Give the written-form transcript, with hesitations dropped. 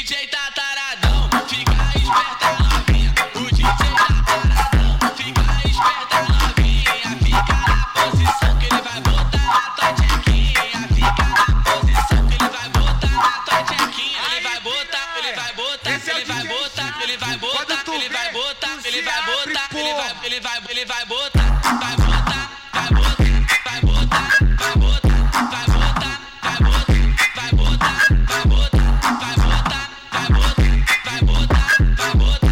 DJ tá taradão, fica esperta novinha. O DJ tá taradão, fica esperta novinha. Fica na posição que ele vai botar na tua tchequinha. Fica na posição que ele vai botar na tua tchequinha. Ele vai botar, ele vai botar, ele vai botar, ele vai botar, ele vai botar, ele vai botar, ele vai botar.